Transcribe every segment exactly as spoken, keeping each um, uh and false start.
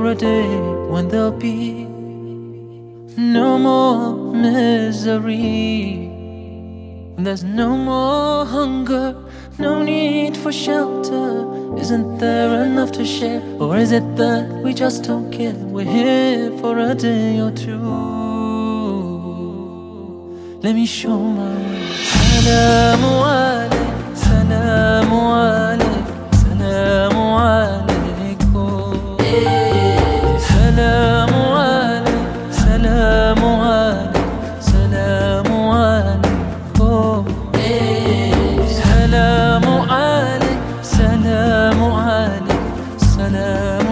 for a day when there'll be no more misery, when there's no more hunger, no need for shelter. Isn't there enough to share? Or is it that we just don't care? We're here for a day or two. Let me show my way. Salamu alayk, salamu alayk, salamu alaykum. Salamu alayk, salamu alayk, salamu alaykum. Salamu alayk, salamu alayk, salamu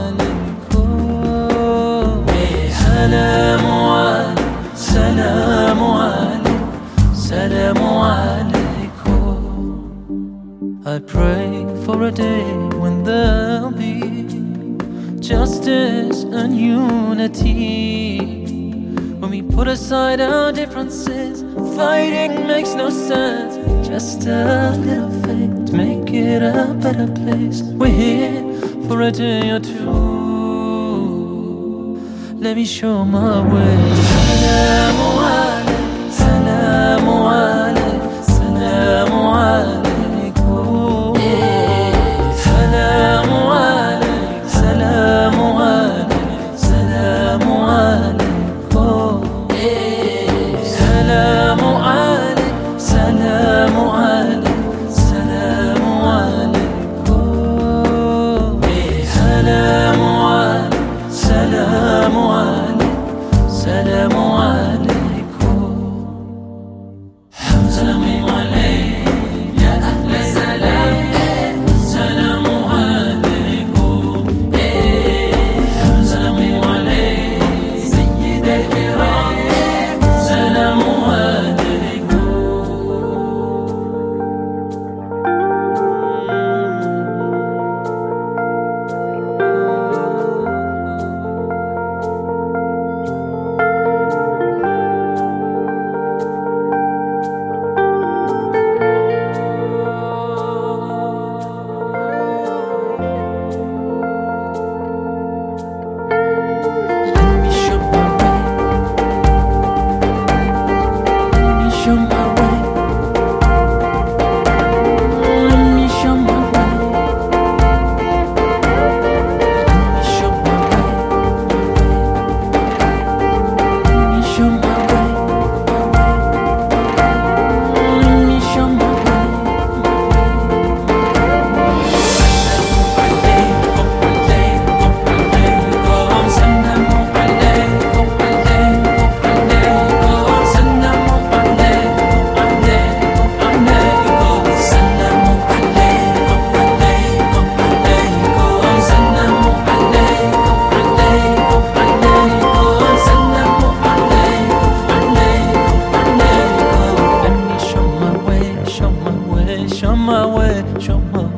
alaykum. Salamu alayk, salamu alayk, salamu alaykum. I pray for a day when there'll be justice and unity, when we put aside our differences. Fighting makes no sense. Just a little faith to make it a better place. We're here for a day or two. Let me show my way. Salamu alayk, salamu alayk, salamu alaykum. Salamu alayk, salamu alayk, salamu alaykum. Salamu alayk, salamu alayk, salamu alaykum. Salamu alayk, salamu alayk, salamu alaykum. Salamu alayk, ya ahla salam. Salamu alaykum. Salamu alayk, sayyid al-kiram. Salamu alaykum. Show my way, show my